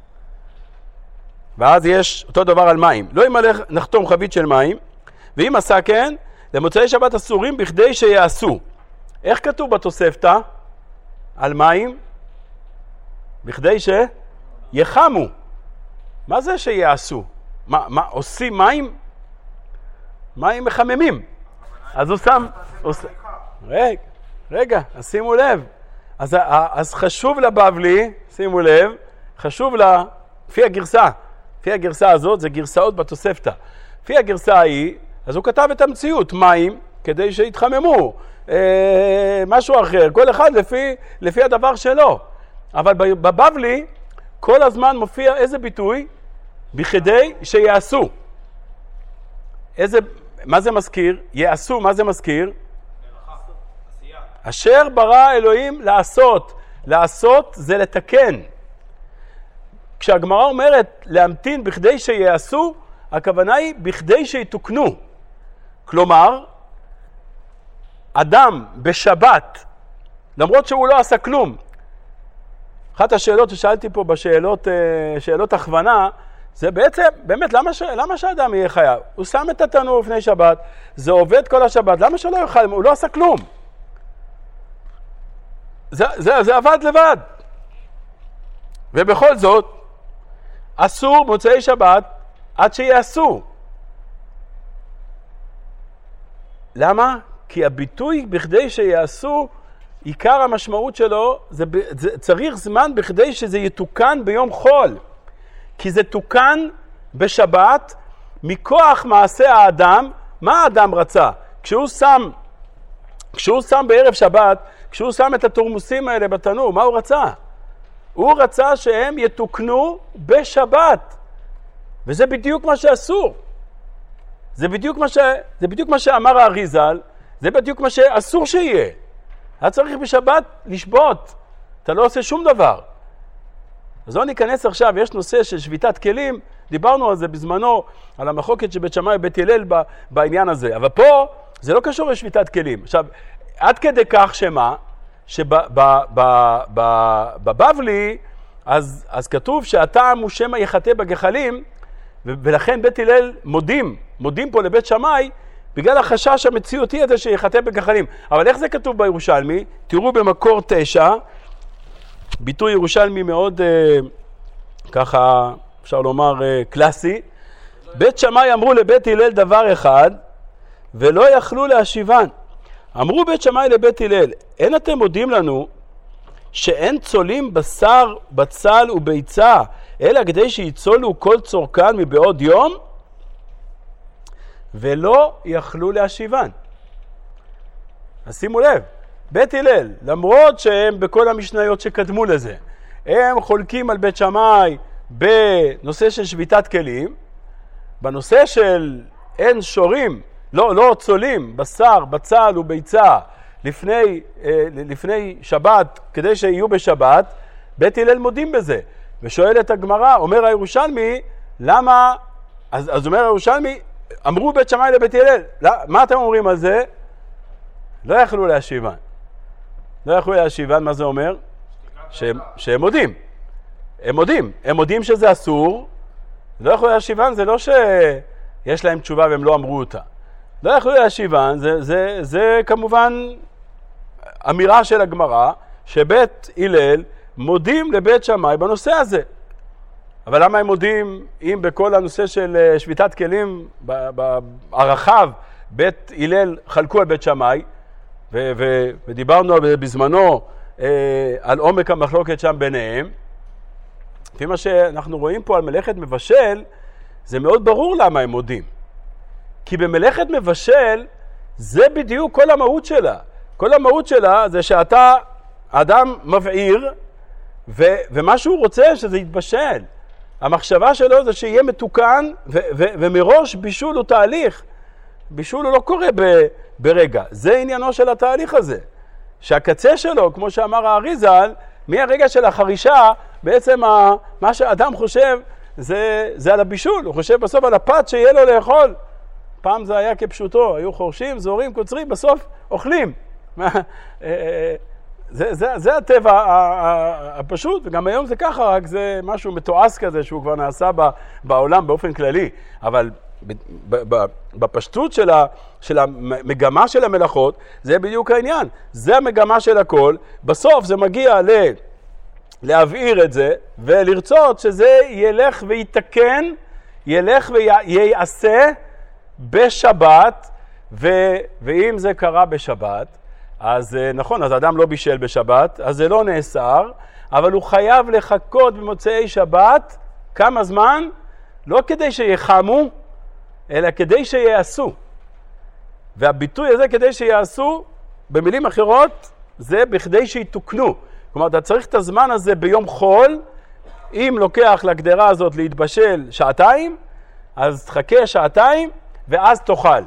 ואז יש אותו דבר על מים. לא ימלא נחתום חבית של מים, ואם עשה כן, למוצאי שבת אסורים בכדי שיעשו. איך כתוב בתוספתא על מים? בכדי שיחמו. מה זה שיעשו? מה עושים מים? מים מחממים. אז הוא שם... רגע, אז שימו לב. אז חשוב לבבלי, שימו לב, חשוב לפי הגרסה. לפי הגרסה הזאת, זה גרסאות בתוספתא. לפי הגרסה ההיא, אז הוא כתב את המציאות, מים, כדי שיתחממו. משהו אחר, כל אחד לפי הדבר שלו. אבל בבבלי, כל הזמן מופיע איזה ביטוי? בכדי שיעשו. מה זה מזכיר? יעשו, מה זה מזכיר? אשר ברא אלוהים לעשות. לעשות זה לתקן. כשהגמרא אומרת להמתין בכדי שיעשו, הכוונה היא בכדי שיתוקנו. כלומר, אדם בשבת, למרות שהוא לא עשה כלום, אחת השאלות ששאלתי פה שאלות הכוונה, זה בעצם, באמת, למה שאדם יהיה חייב? הוא שם את התנור לפני שבת, זה עובד כל השבת, למה שלא יוכל? הוא לא עשה כלום. זה עבד לבד. ובכל זאת, אסור מוצאי שבת עד שיעשו. למה? כי הביטוי בכדי שיעשו, עיקר המשמעות שלו, צריך זמן בכדי שזה יתוקן ביום חול. כי זה תוקן בשבת מכוח מעשה האדם. מה האדם רצה? כשהוא שם בערב שבת, כשהוא שם את התורמוסים האלה בתנור, מה הוא רצה? הוא רצה שהם יתוקנו בשבת. וזה בדיוק מה שאסור. זה בדיוק מה שאמר האריז"ל, זה בדיוק מה שאסור שיהיה. אתה צריך בשבת לשבות. אתה לא עושה שום דבר. אז לא ניכנס עכשיו, יש נושא של שביתת כלים, דיברנו על זה בזמנו, על המחוקת של בית שמאי ובית הלל בעניין הזה. אבל פה זה לא קשור לשביתת כלים. עכשיו, עד כדי כך שמה? שבבבלי, אז כתוב שהטעם הוא שמא יחטא בגחלים, ולכן בית הלל מודים פה לבית שמאי, בגלל החשש המציאותי הזה שיחטא בגחלים. אבל איך זה כתוב בירושלמי? תראו במקור 9, ביטוי ירושלמי מאוד, ככה אפשר לומר, קלאסי. בית שמאי אמרו לבית הלל דבר אחד, ולא יכלו להשיבן. אמרו בית שמאי לבית הלל, אין אתם מודים לנו שאין צולים בשר, בצל וביצה, אלא כדי שיצולו כל צורכן מבעוד יום? ולא יכלו להשיבן. אז שימו לב, בית הלל, למרות שהם בכל המשניות שקדמו לזה, הם חולקים על בית שמאי בנושא של שביתת כלים, בנושא של אין שורים, לא צולים, בשר, בצל וביצה לפני שבת, כדי שיהיו בשבת, בית הלל מודים בזה. ושואל את הגמרא, אומר הירושלמי, למה, אז אומר הירושלמי, אמרו בית שמאי לבית הלל, מה אתם אומרים על זה? לא יכלו להשיבן. לא יכלו להשיבן, מה זה אומר? שהם מודים. הם מודים שזה אסור. לא יכלו להשיבן, זה לא שיש להם תשובה והם לא אמרו אותה. לא יכלו להשיבן, זה כמובן אמירה של הגמרא, שבית הלל מודים לבית שמאי בנושא הזה. אבל למה הם מודים אם בכל הנושא של שביתת כלים הרחב בית הלל חלקו על בית שמאי, ודיברנו בזמנו על עומק המחלוקת שם ביניהם. לפי מה שאנחנו רואים פה על מלאכת מבשל, זה מאוד ברור למה הם מודים. כי במלאכת מבשל זה בדיוק כל המהות שלה. כל המהות שלה זה שאתה אדם מבעיר, ומה שהוא רוצה שזה יתבשל. המחשבה שלו זה שיהיה מתוקן, ומראש בישול הוא תהליך. בישול הוא לא קורה ברגע. זה עניינו של התהליך הזה. שהקצה שלו, כמו שאמר האריז"ל, מהרגע של החרישה, בעצם מה שאדם חושב זה על הבישול, הוא חושב בסוף על הפת שיהיה לו לאכול. פעם זה היה כפשוטו, היו חורשים, זורים, קוצרים, בסוף אוכלים. זה הטבע הפשוט, וגם היום זה ככה, רק זה משהו מתועש כזה שהוא כבר נעשה בעולם באופן כללי. אבל בפשטות של המגמה של המלאכות, זה בדיוק העניין. זה המגמה של הכל. בסוף זה מגיע להבעיר את זה, ולרצות שזה ילך ויתקן, ילך וייעשה בשבת, ואם זה קרה בשבת, אז נכון, אז האדם לא בישל בשבת, אז זה לא נאסר, אבל הוא חייב לחכות במוצאי שבת כמה זמן? לא כדי שיחמו, אלא כדי שיעשו. והביטוי הזה כדי שיעשו, במילים אחרות, זה בכדי שיתוקנו. כלומר, אתה צריך את הזמן הזה ביום חול, אם לוקח לגדרה הזאת להתבשל שעתיים, אז תחכה שעתיים ואז תאכל.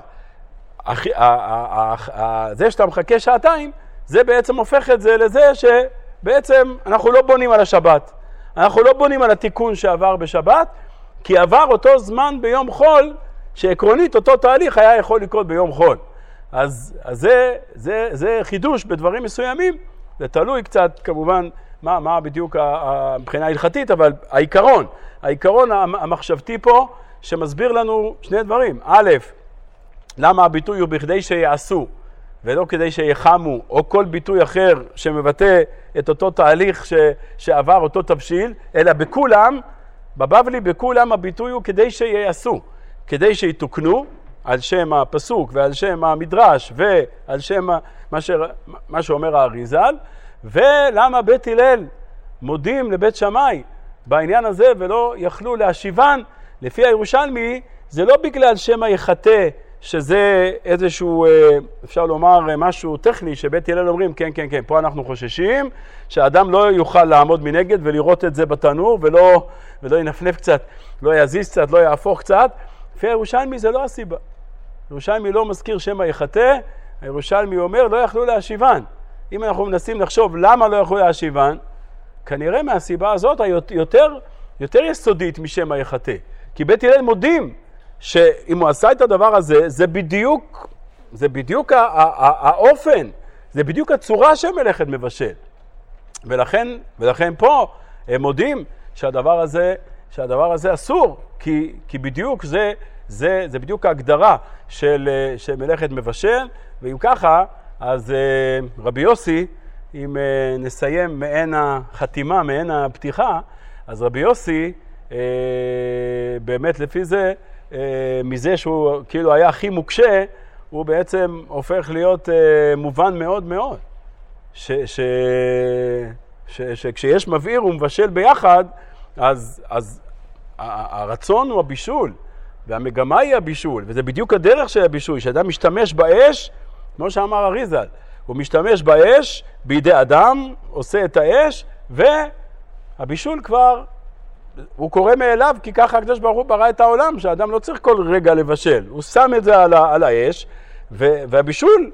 זה שאתה מחכה שעתיים, זה בעצם הופך את זה לזה שבעצם אנחנו לא בונים על השבת. אנחנו לא בונים על התיקון שעבר בשבת, כי עבר אותו זמן ביום חול, שעקרונית אותו תהליך היה יכול לקרות ביום חול. אז זה חידוש בדברים מסוימים, זה תלוי קצת כמובן מה בדיוק מבחינה הלכתית, אבל העיקרון המחשבתי פה שמסביר לנו שני דברים. א', למה הביטוי הוא בכדי שיעשו ולא כדי שיחמו, או כל ביטוי אחר שמבטא את אותו תהליך שעבר אותו תבשיל, אלא בכולם, בבבלי בכולם הביטוי הוא כדי שיעשו, כדי שיתוקנו על שם הפסוק ועל שם המדרש ועל שם מה שאומר האריז"ל. ולמה בית הלל מודים לבית שמאי בעניין הזה ולא יכלו להשיבן, לפי הירושלמי זה לא בגלל שמא יחטא, שזה איזשהו, אפשר לומר, משהו טכני, שבית הלל אומרים, כן, כן, כן, פה אנחנו חוששים, שהאדם לא יוכל לעמוד מנגד ולראות את זה בתנור, ולא ינפנף קצת, לא יזיז קצת, לא יהפוך קצת. לפי הירושלמי זה לא הסיבה. הירושלמי לא מזכיר שמא יחטא, הירושלמי אומר, לא יכלו להשיבן. אם אנחנו מנסים לחשוב למה לא יכלו להשיבן, כנראה מהסיבה הזאת יותר יסודית משמא יחטא. כי בית הלל מודים, שאם הוא עשה את הדבר הזה, זה בדיוק האופן, זה בדיוק הצורה שמלאכת מבשל. ולכן פה הם מודים שהדבר הזה אסור, כי בדיוק זה בדיוק ההגדרה של מלאכת מבשל, ואם ככה, אז רבי יוסי, אם נסיים מעין החתימה, מעין הפתיחה, אז רבי יוסי, באמת לפי זה, מזה שהוא כאילו היה הכי מוקשה, הוא בעצם הופך להיות מובן מאוד מאוד. שכשיש מבעיר ומבשל ביחד, אז הרצון הוא הבישול, והמגמה היא הבישול, וזה בדיוק הדרך של הבישול, שאדם משתמש באש, כמו שאמר אריז"ל, הוא משתמש באש בידי אדם, עושה את האש, והבישול כבר הוא קורא מאליו, כי ככה הקדוש ברוך הוא ברא את העולם, שהאדם לא צריך כל רגע לבשל. הוא שם את זה על האש, והבישול,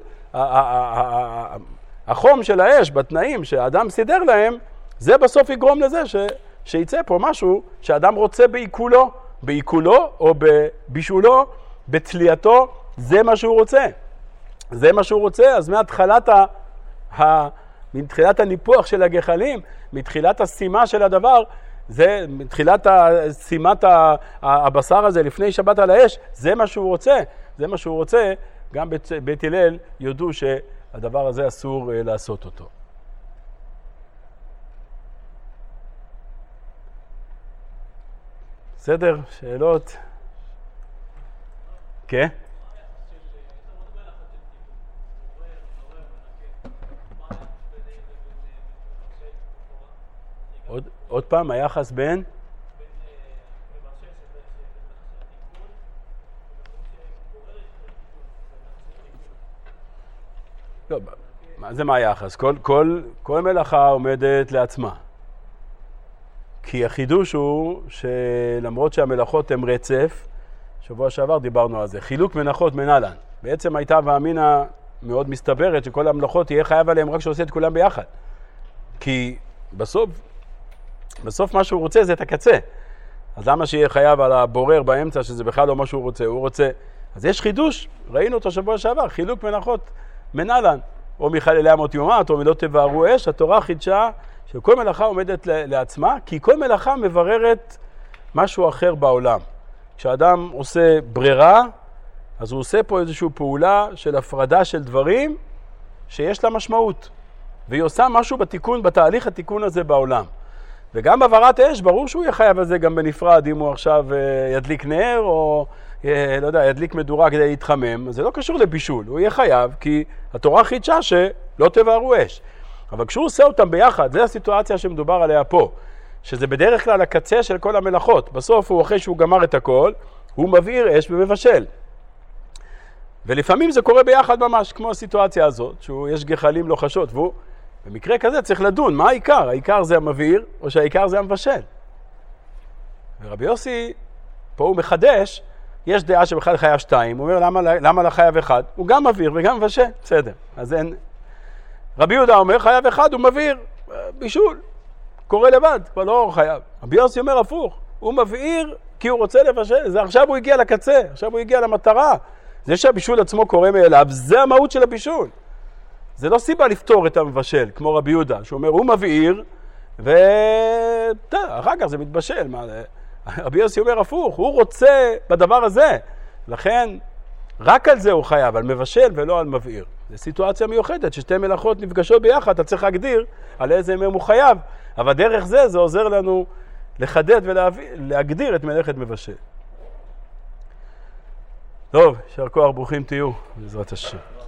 החום של האש בתנאים שהאדם סידר להם, זה בסוף יגרום לזה שיצא פה משהו שהאדם רוצה בעיכולו או בבישולו, בתלייתו, זה מה שהוא רוצה. זה מה שהוא רוצה, אז מתחילת הניפוח של הגחלים, מתחילת השימה של הדבר, זה מתחילת שימת הבשר הזה לפני שבת על האש, זה מה שהוא רוצה. זה מה שהוא רוצה, גם בית הלל יודו שהדבר הזה אסור לעשות אותו. בסדר? שאלות? כן? עוד פעם, היחס בין? לא, מה היחס? כל מלאכה עומדת לעצמה. כי החידוש הוא שלמרות שהמלאכות הן רצף, שבוע שעבר דיברנו על זה, חילוק מנחות מנהלן. בעצם הייתה ואמינה מאוד מסתברת שכל המלאכות יהיה חייב עליהם רק שעושה את כולם ביחד. כי בסוף מה שהוא רוצה זה את הקצה. אז למה שיהיה חייב על הבורר באמצע, שזה בכלל לא מה שהוא רוצה? הוא רוצה... אז יש חידוש, ראינו אותו שבוע שעבר, חילוק מנחות מנהלן, או מחללי אמות יומת, או מלא תבערו אש. התורה חידשה שכל מלאכה עומדת לעצמה, כי כל מלאכה מבררת משהו אחר בעולם. כשאדם עושה ברירה, אז הוא עושה פה איזושהי פעולה של הפרדה של דברים שיש לה משמעות. והיא עושה משהו בתיקון, בתהליך התיקון הזה בעולם. וגם בעברת אש, ברור שהוא יהיה חייב על זה גם בנפרד, אם הוא עכשיו ידליק נר, או לא יודע, ידליק מדורה כדי להתחמם. זה לא קשור לבישול, הוא יהיה חייב, כי התורה חידשה שלא תבערו אש. אבל כשהוא עושה אותם ביחד, זה הסיטואציה שמדובר עליה פה, שזה בדרך כלל הקצה של כל המלאכות. בסוף הוא, אחרי שהוא גמר את הכל, הוא מבעיר אש ומבשל. ולפעמים זה קורה ביחד ממש, כמו הסיטואציה הזאת, שיש גחלים לוחשות, והוא, במקרה כזה צריך לדון, מה העיקר? העיקר זה המבעיר, או שהעיקר זה המבשל? ורבי יוסי, פה הוא מחדש, יש דעה שבכלל חייב 2, הוא אומר, למה לחייב 1? הוא גם מבעיר וגם מבשל, בסדר. אז אין... רבי יהודה אומר, חייב 1, הוא מבעיר, בישול, קורה לבד, כבר לא חייב. רבי יוסי אומר הפוך, הוא מבעיר כי הוא רוצה לבשל, זה עכשיו הוא הגיע לקצה, עכשיו הוא הגיע למטרה. זה שהבישול עצמו קורה מאליו, זה המהות של הבישול. זה לא סיבה לפתור את המבשל, כמו רבי יהודה, שאומר, הוא מבעיר, אחר כך זה מתבשל. רבי יוסי אומר הפוך, הוא רוצה בדבר הזה. לכן, רק על זה הוא חייב, על מבשל ולא על מבעיר. זו סיטואציה מיוחדת, ששתי מלאכות נפגשות ביחד, אתה צריך להגדיר על איזה מהם הוא חייב. אבל דרך זה עוזר לנו לחדד ולהגדיר את מלאכת מבשל. טוב, יישר כוח, ברוכים תהיו, בעזרת השם.